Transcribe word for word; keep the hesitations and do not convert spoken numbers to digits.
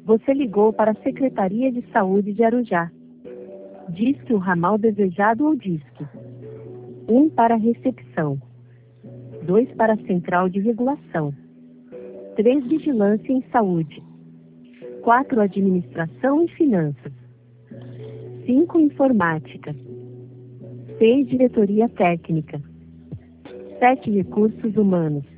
Você ligou para a Secretaria de Saúde de Arujá. Disque o ramal desejado ou disque. um para a recepção. dois para a central de regulação. três Vigilância em saúde. quatro Administração e finanças. cinco Informática. seis Diretoria técnica. sete Recursos humanos.